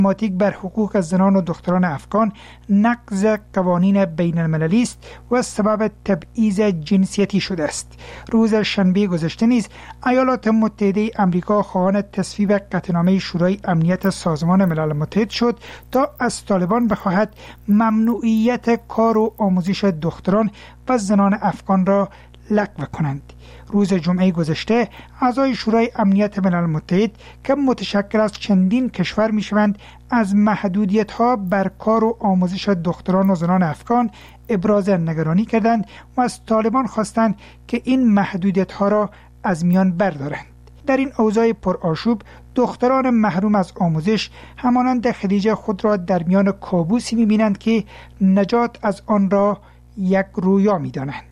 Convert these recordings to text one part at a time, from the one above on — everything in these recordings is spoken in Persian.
ماتیک بر حقوق زنان و دختران افغان نقض قوانین بین المللی است و سبب تبعیض جنسیتی شده است. روز شنبه گذشته نیز ایالات متحده آمریکا خواهان تصویب قطعنامه شورای امنیت سازمان ملل متحد شد تا از طالبان بخواهد ممنوعیت کار و آموزش دختران و زنان افغان را لغو کنند. روز جمعه گذشته اعضای شورای امنیت ملل متحد که متشکل از چندین کشور میشوند از محدودیت‌ها بر کار و آموزش دختران و زنان افغان ابراز نگرانی کردند و از طالبان خواستند که این محدودیت‌ها را از میان بردارند. در این اوضاع پرآشوب دختران محروم از آموزش همانند خدیجه خود را در میان کابوسی می‌بینند که نجات از آن را یک رویا می‌دانند.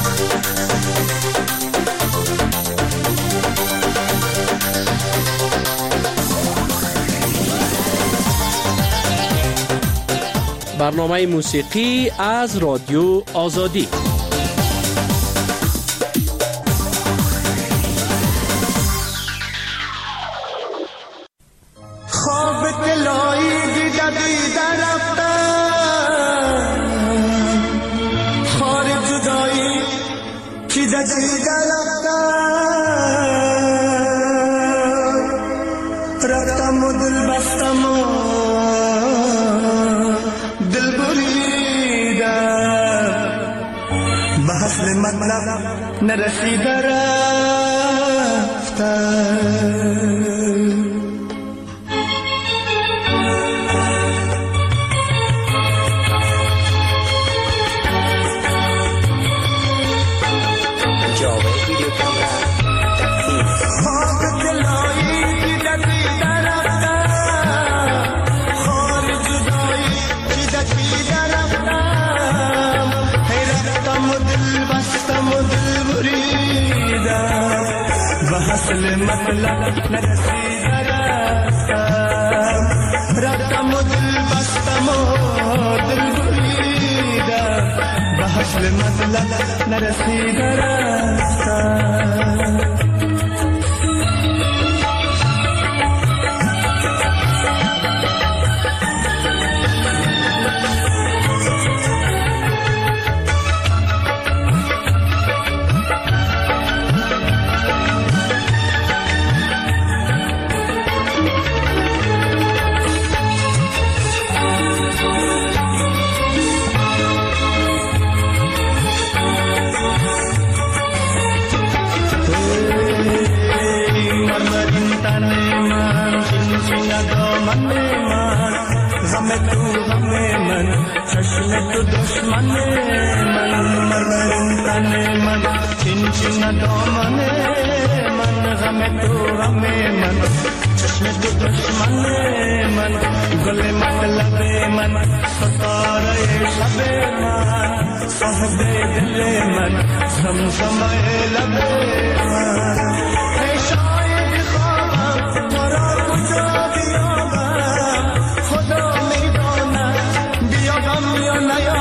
برنامه موسیقی از رادیو آزادی. خواب دلایی دیده رفتم، خار جدایی دیده رفتم و دل بستم و دل بریدم، به حسن مطلب نرسیده رفتم. حاصل مطلب نرسیده رفتم، رفتم و دل بستم و دل بریدم، به حاصل مطلب نرسیده رفتم. چشم تو دشمن من، مرمرین تن من، چین چین دامن من، غم تو غم من، چشم تو دشمن من، گل مطلب من، ستاره شب من، صاحب دل من، سمسمه لب من. ای شاید خوابم تو را کجا بیابم، خدا میداند بیابم یا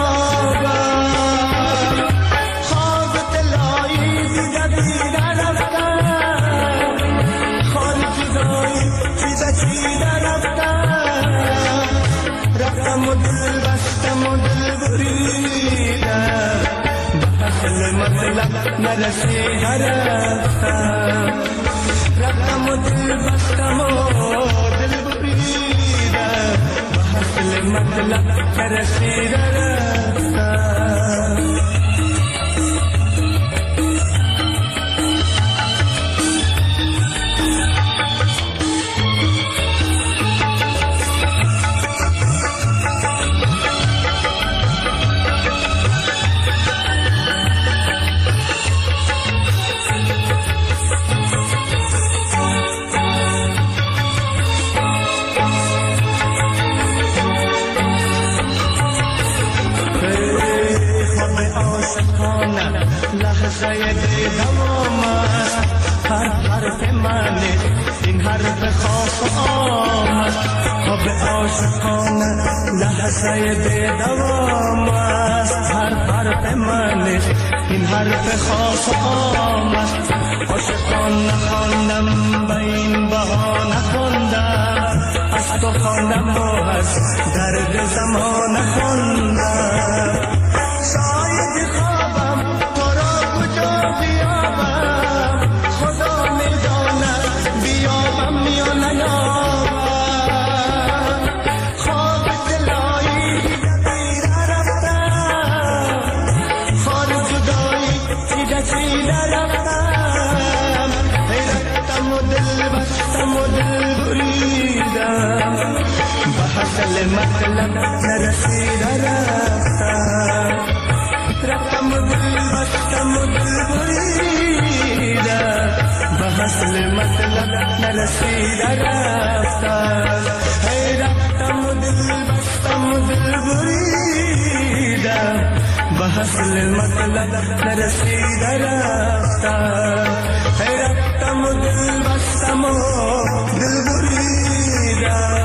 نیابم. خواب دلایی دیده رفتم، خال جدایی چیده رفتم، رفتم و دل بستم و دل بریدم، به حاصل مطلب نرسیده رفتم، رفتم و دل بستم و دل بریدم، به حاصل مطلب نرسیده رفتم. لحظه دیدم است، هر حرف منه این حرف خاص آمد، خواب عاشقانه لحظه دیدم است، هر حرف منه این حرف خاص آمد، عاشقان نخواندم به این بهانه خواندم، از تو خواندم و از درد زمان خوندم. شاید خوابم تو را کجا بیابم، خدا میداند بیابم یا نیابم. خواب دلایی دیده رفتم، خار جدایی دیده رفتم. حیرتم و دل بستم و دل بریدم، به حاصل مطلب نرسیده رفتم. رفتم و دل بستم و دل بریدم، به حاصل مطلب نرسیده رفتم. هی رفتم و دل بستم و دل بریدم، به حاصل مطلب نرسیده رفتم. هی رفتم و دل بستم و دل بریدم،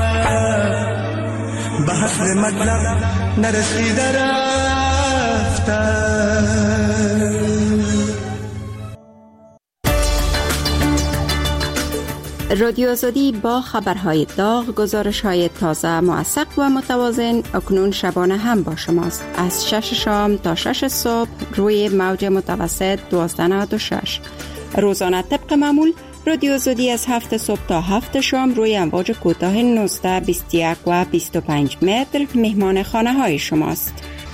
به حاصل مطلب نرسیده رفتم. رادیو آزادی با خبرهای داغ، گزارش‌های تازه، موثق و متوازن اکنون شبانه هم با شماست. از 6 شام تا 6 صبح روی موج متوسط 1296. روزانه طبق معمول رادیو آزادی از 7 صبح تا 7 شام روی امواج کوتاه 19، 21 و 25 متر مهمان خانه های شماست.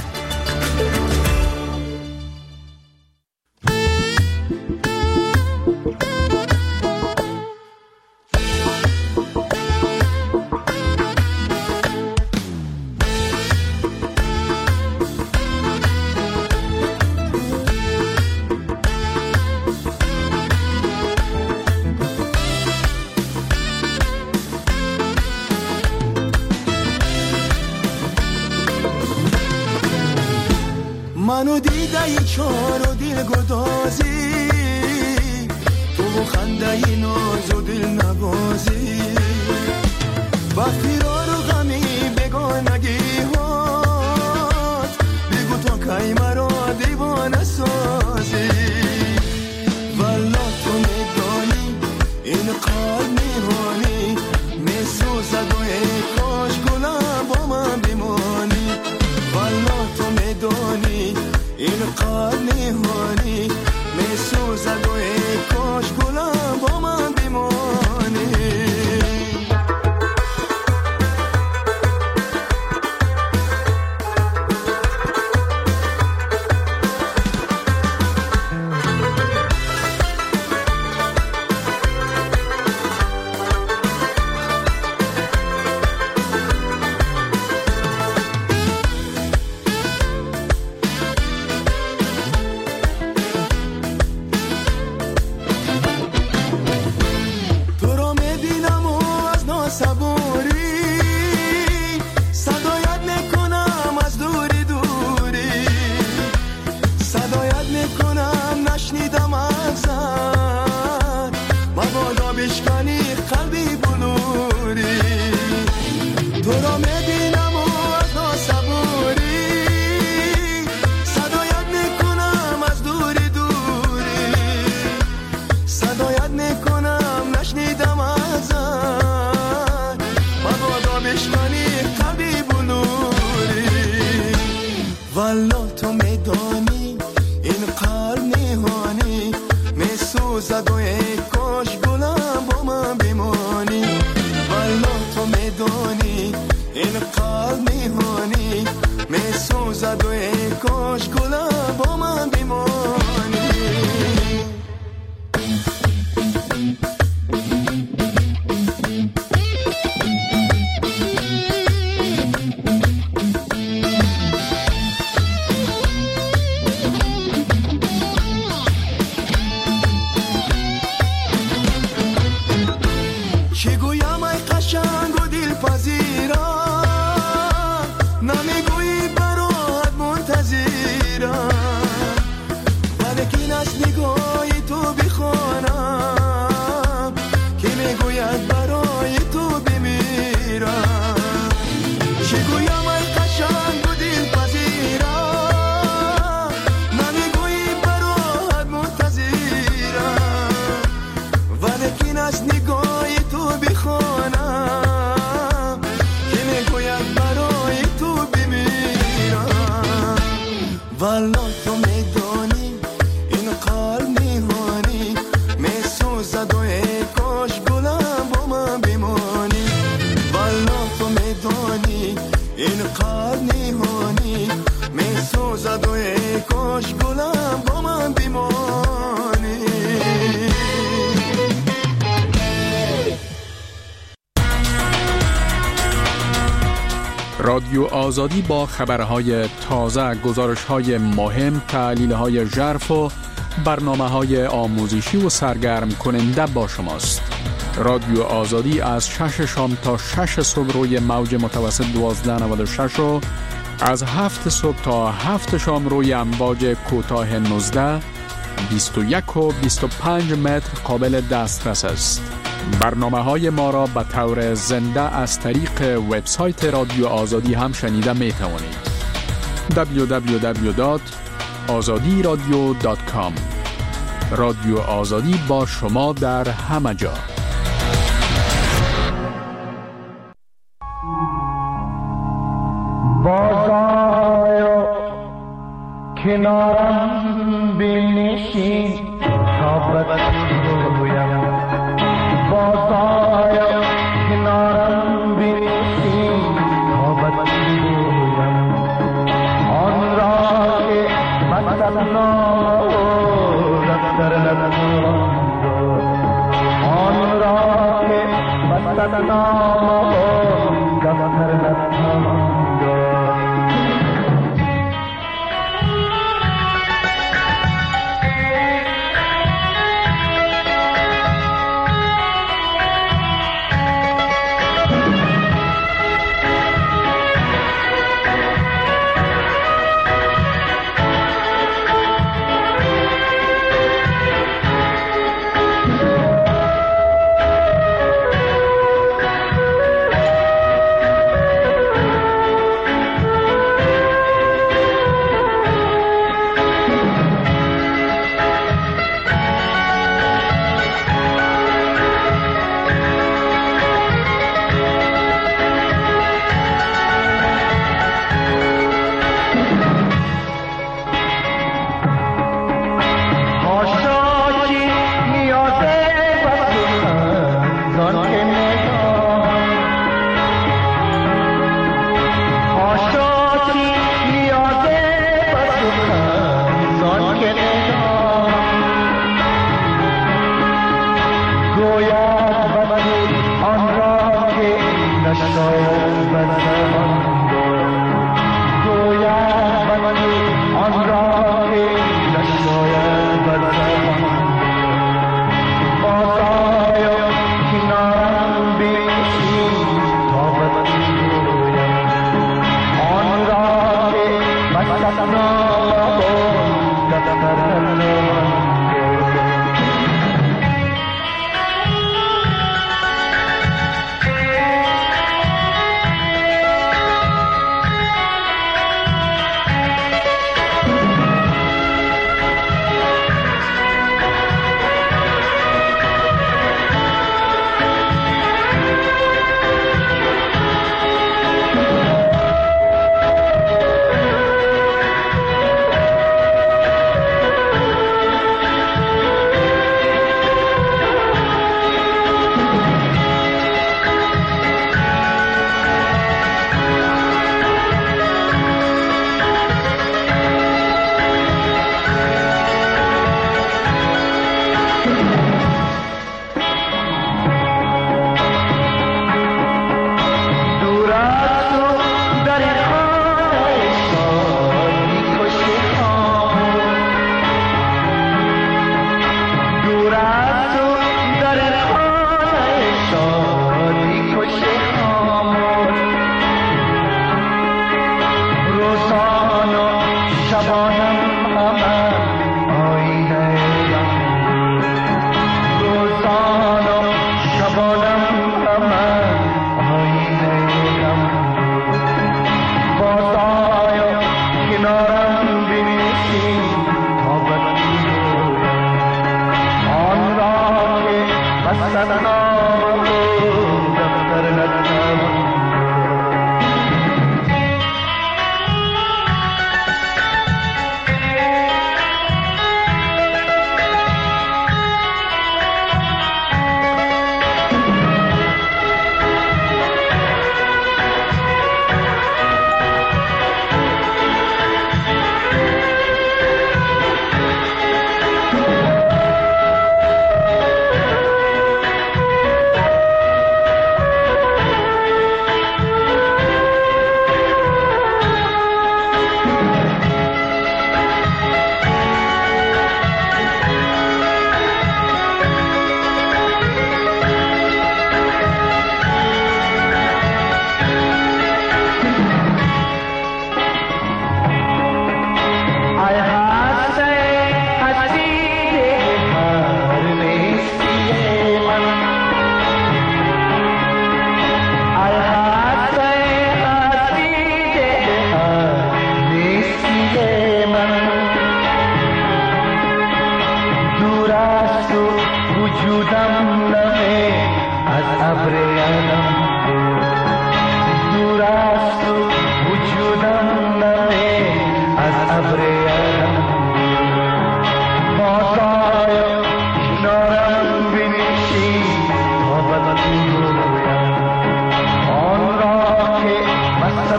منو دیده ی چار و دل گدازی، تو خنده ی ناز و دل نبازی. با فرار و غمی بگانگی هات، بگو تو که مرا دیوانه سازی. والا تو میدانی این قلب میهانی، میسوزد و ای کاش گلم با من بمانی. والا تو میدانی این قلب میهانی، میسوزد و ای کاش گلم با من بمانی. والا تو میدانی این قلب میهانی، میسوزد و ای کاش گلم با من بمانی. والا تو میدانی این قلب میهانی، میسوزد و ای کاش گلم با من بمانی. از نگاه تو بخوانم، این قرنی هانی می سوزد و ای کاش گلم با من بیمانی. رادیو آزادی با خبرهای تازه، گزارش‌های مهم، تحلیل‌های ژرف و برنامه‌های آموزشی و سرگرم کننده با شماست. رادیو آزادی از 6 شام تا 6 صبح روی موج متوسط 1296 و از 7 صبح تا 7 شام روی امواج کوتاه 19، 21 و 25 متر قابل دسترس است. برنامه‌های ما را به طور زنده از طریق وبسایت رادیو آزادی هم شنیده می توانید. www.azadiradio.com. رادیو آزادی با شما در همه جا. بازآی کنارم بنشین تا بگویم، بازآی کنارم بنشین تا بگویم آن را که بدنام دفتر نخواند، آن را که بدنام دفتر نخواند.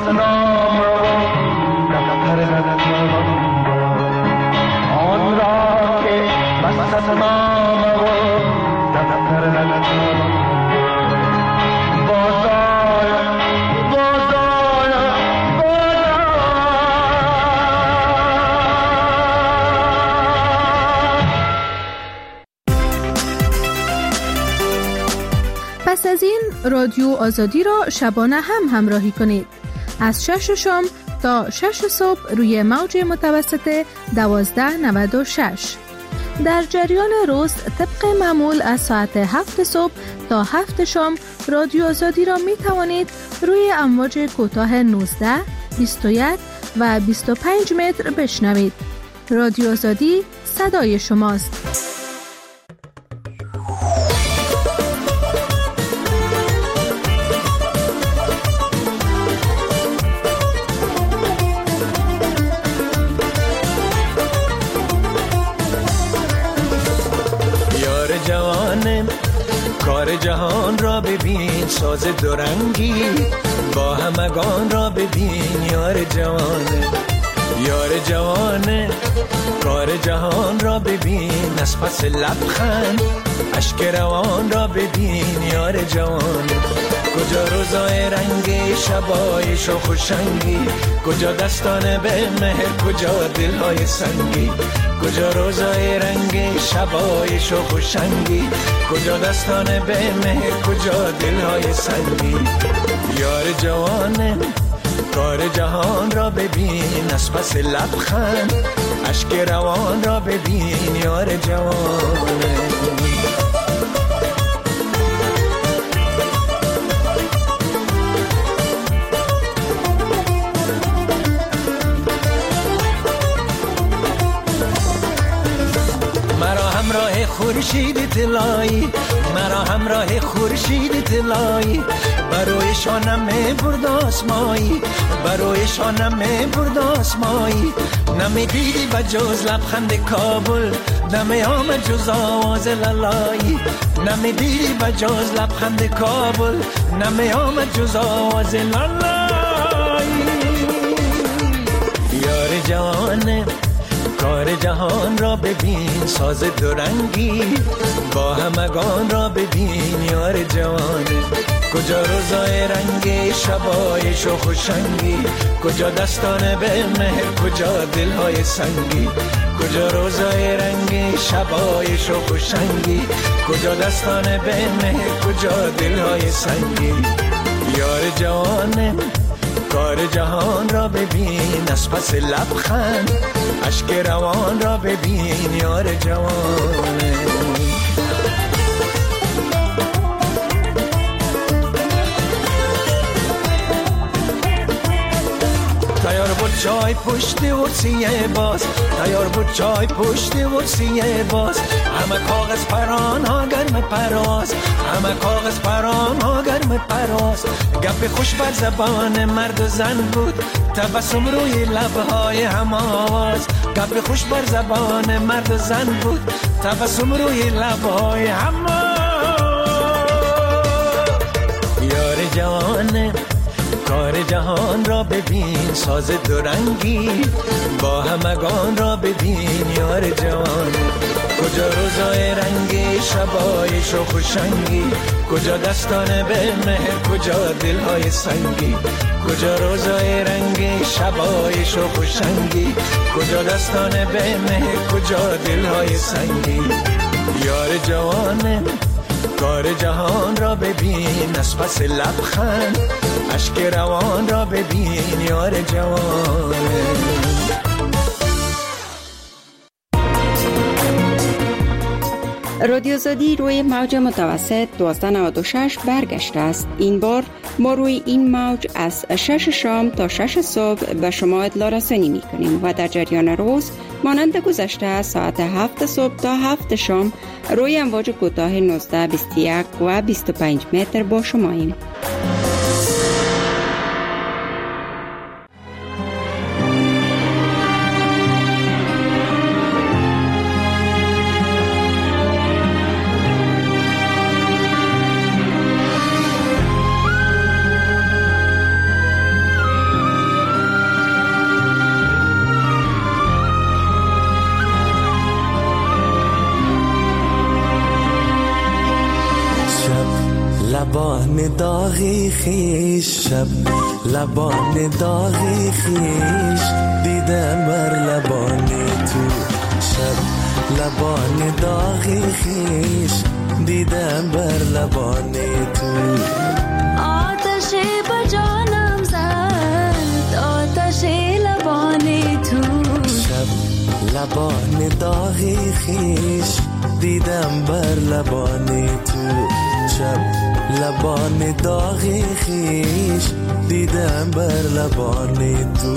بس نام و دفتر نتوان آن را که بس نام و دفتر نتوان پس از این رادیو آزادی را شبانه هم همراهی کنید. از 6 شام تا 6 صبح روی موج متوسط 1296. در جریان روز طبق معمول از ساعت 7 صبح تا 7 شام رادیو آزادی را می توانید روی امواج کوتاه 19، 21 و 25 متر بشنوید. رادیو آزادی صدای شماست. کار جهان را ببین ساز دورنگی با همگان را ببین یار جوانه یار جوانه کار جهان را ببین از پس لبخند اشک روان را ببین یار جوانه کجا روزای رنگی شبای شوخ و شنگی کجا دستان به مهر کجا دلهای سنگی کجا روزای رنگی شبای شوخ و شنگی کجا دستان به مهر کجا دلهای سنگی یار جوانه کار جهان را ببین از پس لبخند اشک روان را ببین یار جوانه خورشید طلایی مرا همراه خورشید طلایی بروی شانم برد آسمایی بروی شانم برد آسمایی نمیدیدی بجز لبخند کابل نمی آمد جز آواز لالایی نمیدیدی بجز لبخند کابل نمی آمد جز آواز لالایی یار جوانه کار جهان را ببین ساز دورنگی با همگان را ببین یار جوانه کجا روزای رنگی شبای شوخ و شنگی کجا دستان به مهر کجا دلهای سنگی کجا روزای رنگی شبای شوخ و شنگی کجا دستان به مهر کجا دلهای سنگی یار جوانه کار جهان را ببین از پس لبخند اشک روان را ببین یار جوانه تیار بود چای پشت ورسیه باز تیار بود چای پشت ورسیه باز همه کاغذ پران ها گرم پرواز همه کاغذ پران ها گرم پرواز گپ خوش بر زبان مرد و زن بود تبسم روی لبهای هم آواز گپ خوش بر زبان مرد و زن بود تبسم روی لبهای هم یار جوانه کار جهان را ببین ساز دورنگی با همگان را ببین یار جوانه کجا روزای رنگی شبای شوخ و شنگی کجا دستان به مهر کجا دلهای سنگی کجا روزای رنگی شبای شوخ و شنگی کجا دستان به مهر کجا دلهای سنگی یار جوانه کار جهان را ببین از پس لبخند اشک روان را ببین یار جوانه رادیو آزادی روی موج متوسط 1296 برگشته است. این بار ما روی این موج از 6 شام تا 6 صبح به شما اطلاع رسانی می کنیم و در جریان روز مانند گذشته ساعت 7 صبح تا 7 شام روی امواج کوتاه 19، 21 و 25 متر با شماییم. لبان داغی خیش، شب لبان داغی خیش دیدم بر لبان تو، شب لبان داغی خیش دیدم بر لبان تو. آتش به جانم زد، آتش لبان تو، شب لبان داغی خیش دیدم بر لبان تو، شب لبان داغی خیش دیدم بر لبان تو.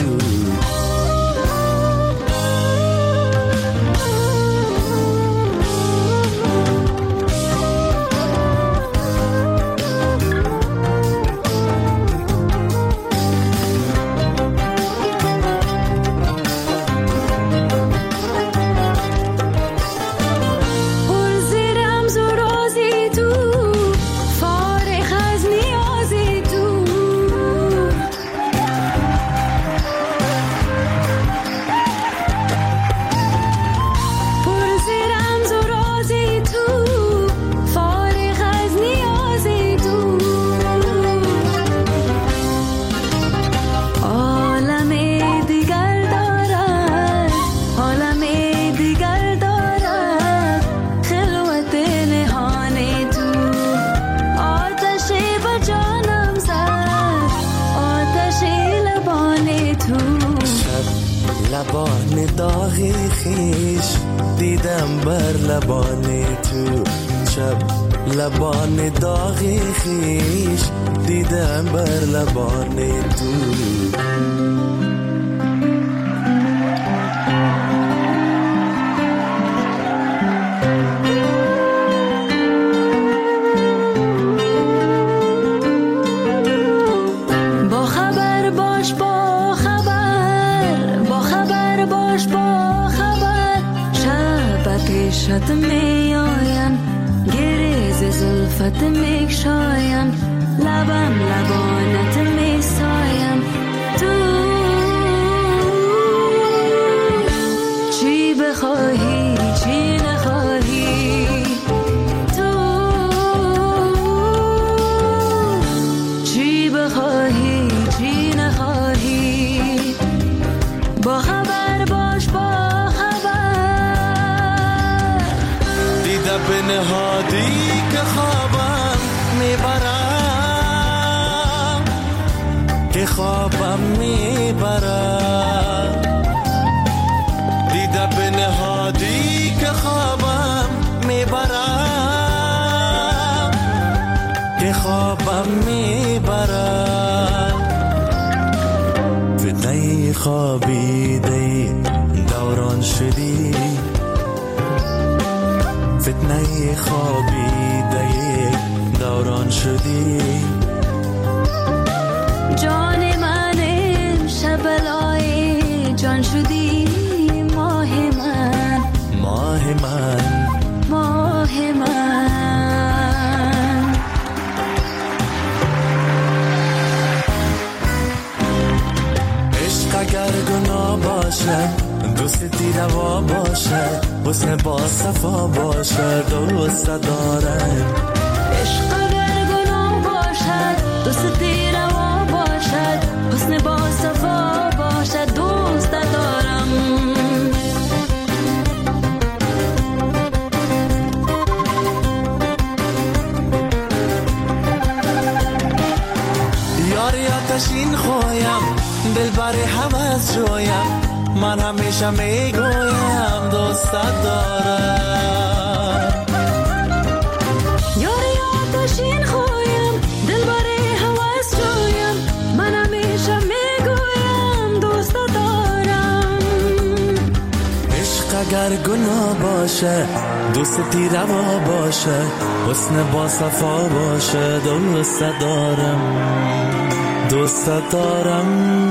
لبان داغی خیش دیدم بر لبان تو، شب لبان داغی خیش دیدم بر لبان تو. شد می آیم گریز زلفت می شایم، لبم لبانت می سایم. تو چی بخواهی چی نخواهی، تو چی بخواهی چی نخواهی، با خبر باش با به نهادی که خوابم میبرم، که خوابم میبرم، دیده به نهادی که خوابم میبرم، که خوابم میبرم. فتنه خوابیده دوران شدی، فتنه خوابیده دوران شدی. جان من امشب لای جان شدی، ماه من ماه من ماه من. عشق اگر گناه باشد دوستی روا باشد، حسن با صفا باشد دوست دارم. عشق اگر گناه باشد دوستی روا باشد، حسن با صفا باشد دوست دارم. یاری آتشین خوایم دل بری حوض جویم، من همیشه میگویم دوست دارم. یاری آتشین خوایم دل بری حوض جویم، من همیشه میگویم دوست دارم. عشق اگر گناه باشه دوستی روا باشه، حسن با صفا باشه دوست دارم دوست دارم.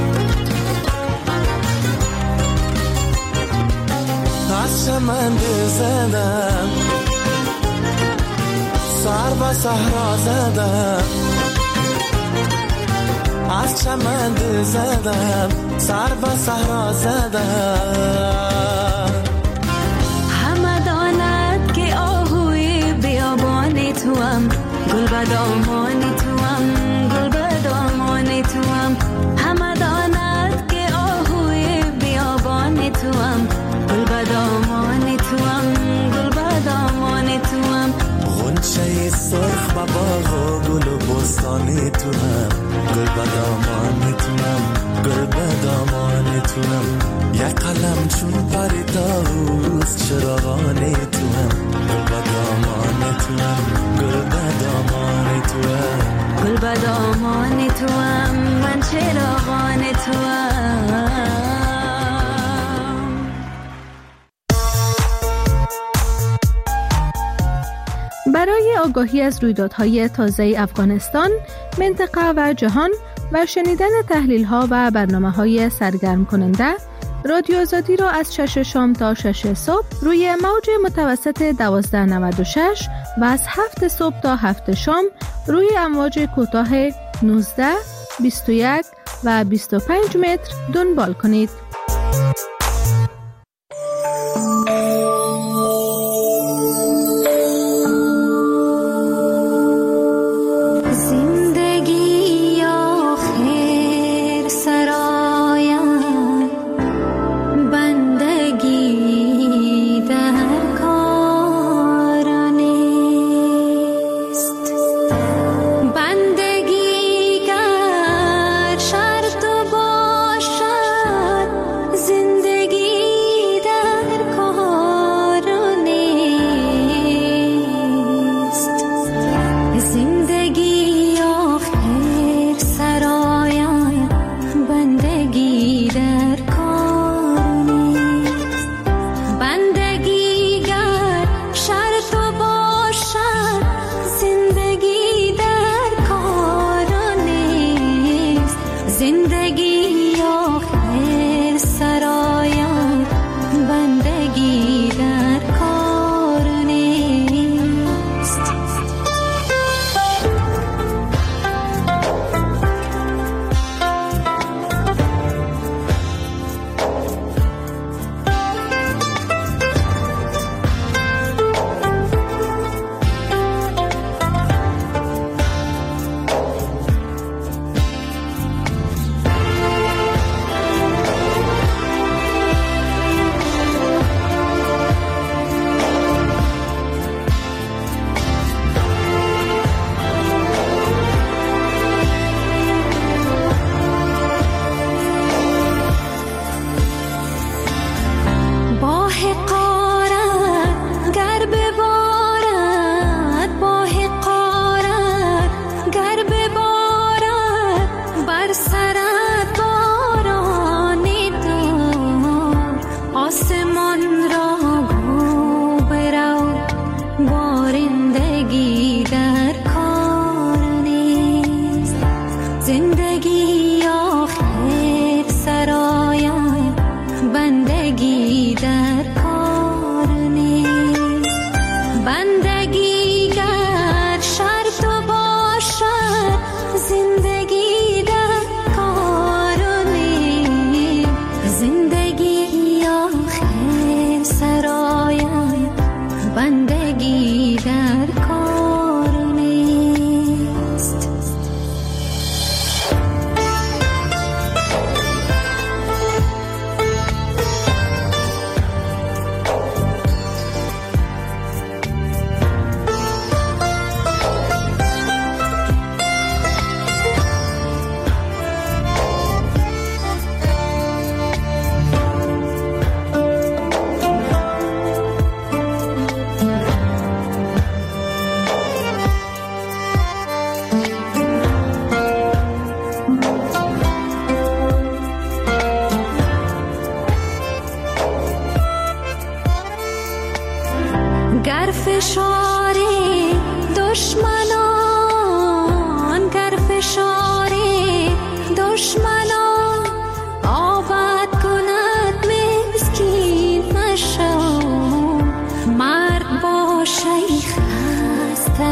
من سر و صحرا زدم، از چمن دل زدم، سر و صحرا زدم. همه داند که آهوی بیابان توام، گل بدامان توام، گل بدامان توام. همه داند که آهوی بیابان توام، گل بدامان توام، گل بدامان توام. غنچه سرخ و باغ و گل و بستان توام، گل بدامان توام، گل بدامان توام. یک قلم چون پری طاووس چراغان توام، گل بدامان توام، گل بدامان توام، گل بدامان توام، من چراغان توام. برای آگاهی از رویدادهای تازه افغانستان، منطقه و جهان و شنیدن تحلیل‌ها و برنامه‌های سرگرم کننده، رادیو آزادی را از 6 شام تا 6 صبح روی موج متوسط 1296 و از 7 صبح تا 7 شام روی امواج کوتاه 19، 21 و 25 متر دنبال کنید. بندگی گر شرط باشد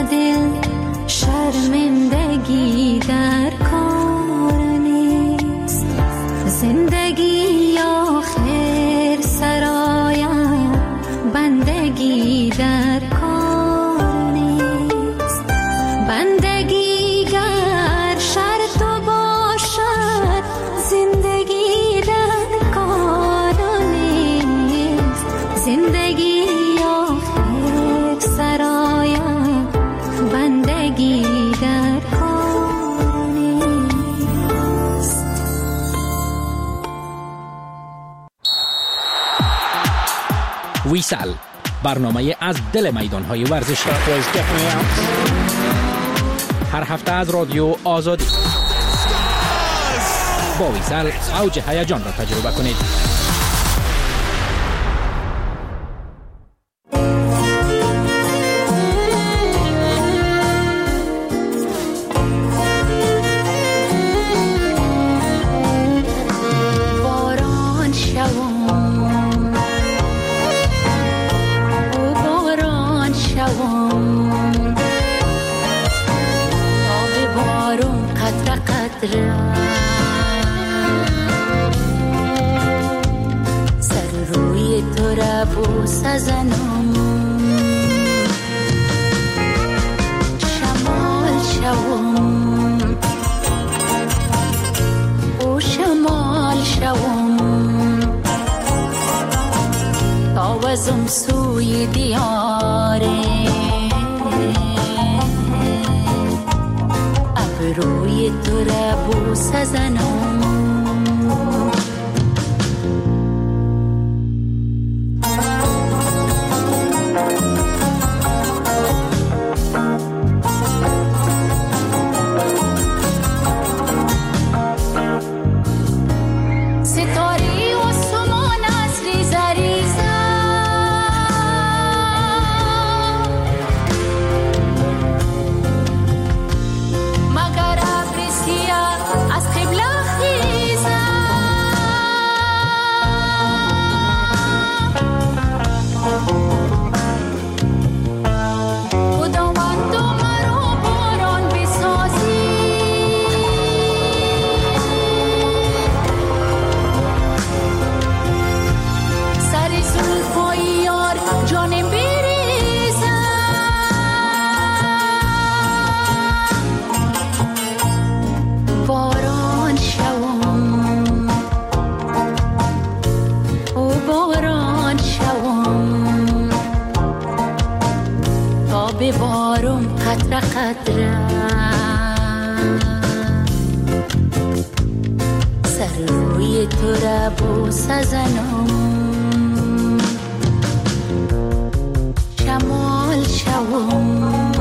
دل شرمندگی در کار نیست. زندگی آخر سرایم بندگی در کار نیست. بندگی گر شرط باشد زندگی در کار نیست. زندگی آخر سرایم بندگی در کار نیست. ویسال، برنامه از دل میدان‌های ورزشی. هر هفته از رادیو آزادی. با ویسال اوج هیجان را تجربه کنید. سر روی تو را بوسه زنم، شمال شوم او شمال شوم، تاوزم سوی دیاره روی تو را بوسه زنم. ستاره و سمان از ریزه ریزه از قبله خیزه، خداوند مرا باران بسازی، سر زلفای یار جانم بریزه، باران شوم او باران شوم، تا ببارم قطره قطره سر روی تو را بوسه زنم. شمال شوم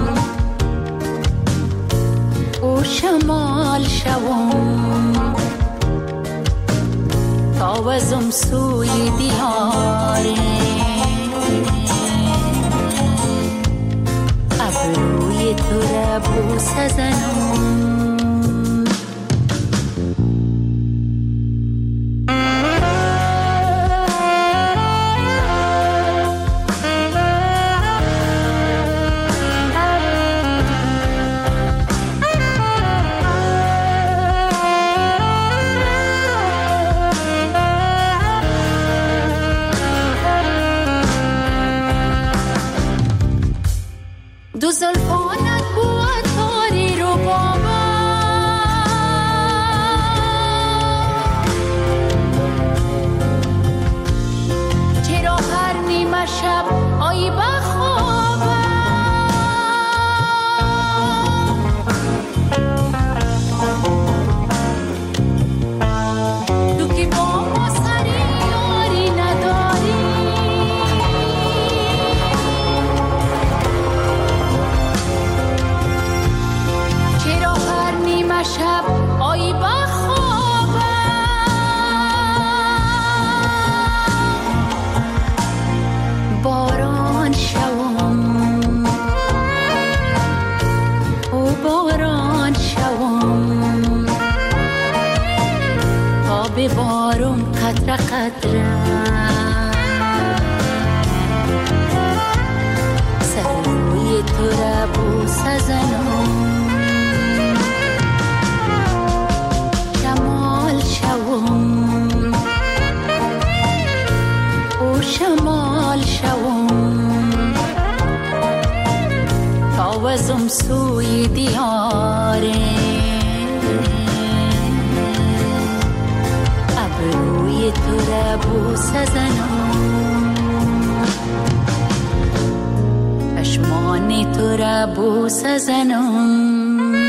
او شمال شوم، تاوزم سوی دیاره ابروی تو را بوسه زنم. دو زلفانت بود تاری رو بابا، چرا هر نیمه شب آیی بخوابم، تو که با ما سری یاری نداری، شب آیی بخوابم، باران شوم او باران شوم، تا ببارم قطره قطره سر روی تو را بوسه سوی دیاره ابروی تو را بوسه زنم چشمان تو را بوسه زنم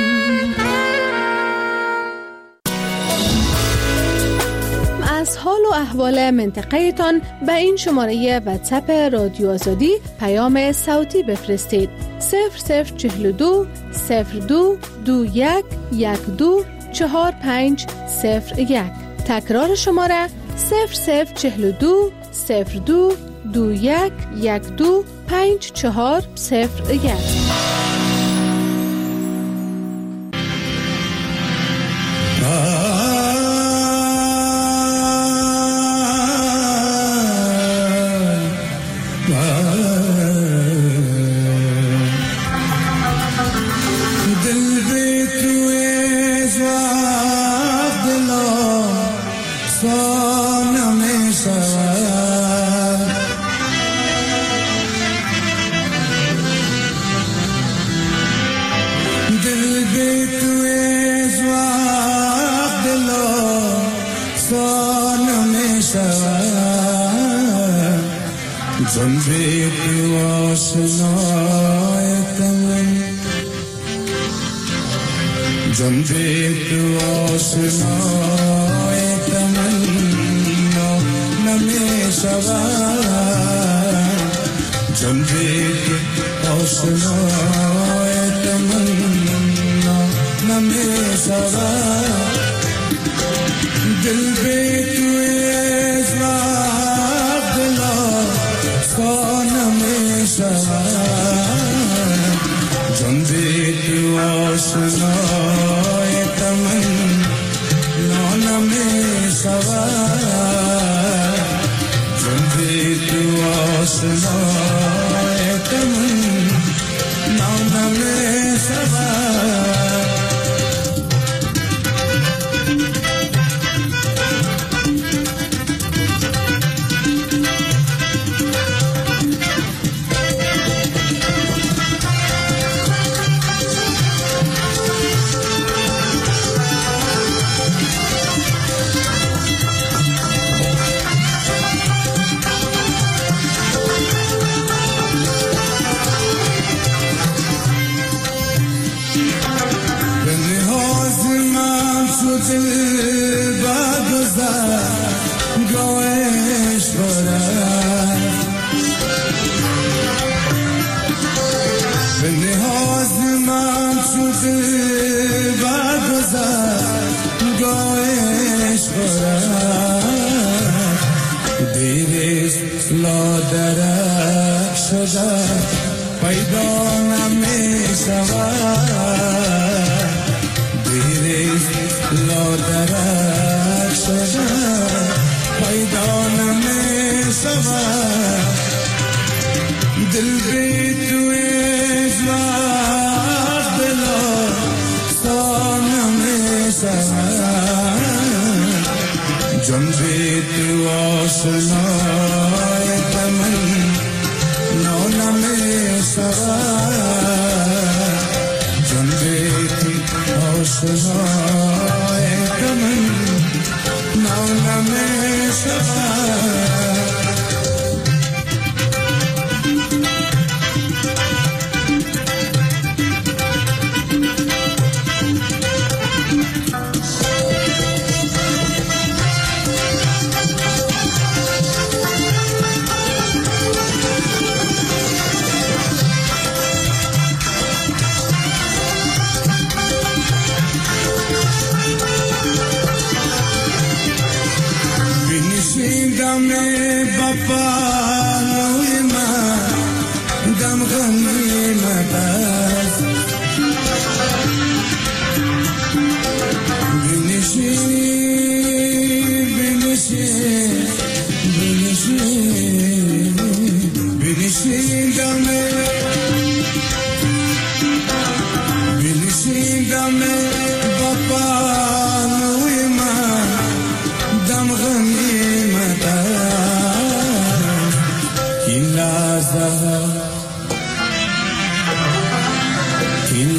از حال و احوال منطقه تان به این شماره واتساپ رادیو آزادی پیام صوتی بفرستید 0042 02 21 12 4501. تکرار شماره 0042 02 21 12 5401.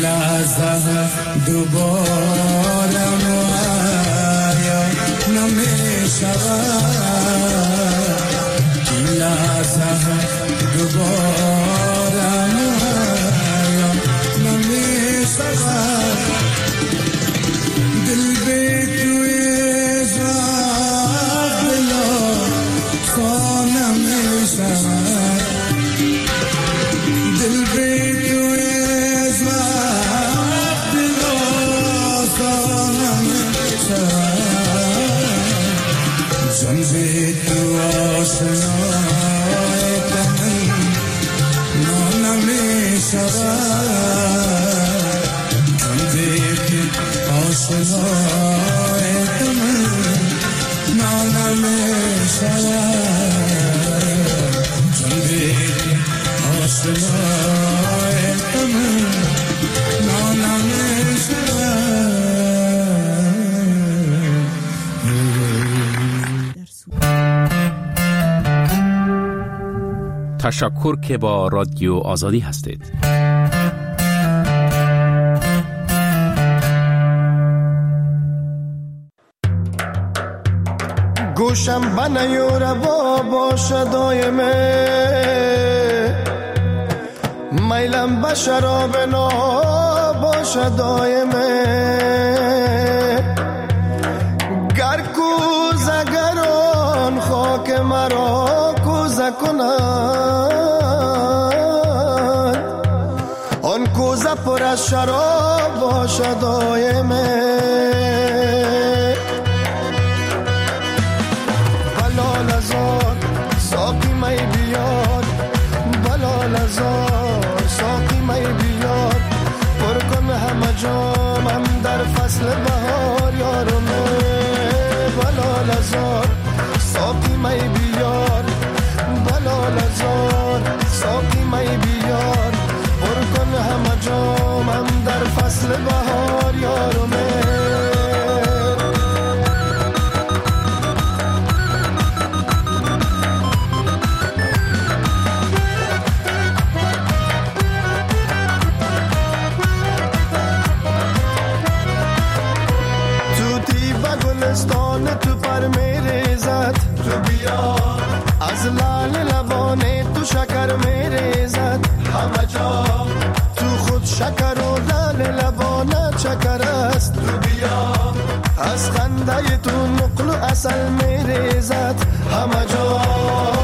لحظه دوباره معایا نمیشود، این لحظه دوباره معایا نمیشود. دل به توی زخم بلا تا نمیشود، دل به توی زخم بلا تا نمیشود. جان به تو آشنای تمنا نمیشود، جان به تو آشنای تمنا نمیشود، جان به تو آشنای تمنا نمیشود. تشکر که با رادیو آزادی هستید. گوشم بنیوره باشه دایمه، میلم به شراب نا باشه دایمه. گر کوزه گران خاک مرا کوزه کنند، آن کوزه پر از شراب باشه دایمه. بلال ازار ساقی می بیاد، بلال ازار ساقی می بیاد، پر کن همه جامم در فصل بهار یارمه. بلال ازار ساقی می بیاد، بلال ازار ساقی می بیاد، پر کن همه جامم در فصل بهار یارمه. تو پر میریزد، تو بیا از لال لبانه تو شکر میریزد همه جا، تو خود شکر و لال لبانه چکر است. تو بیا از خنده تو نقل و عسل میریزد همه جا.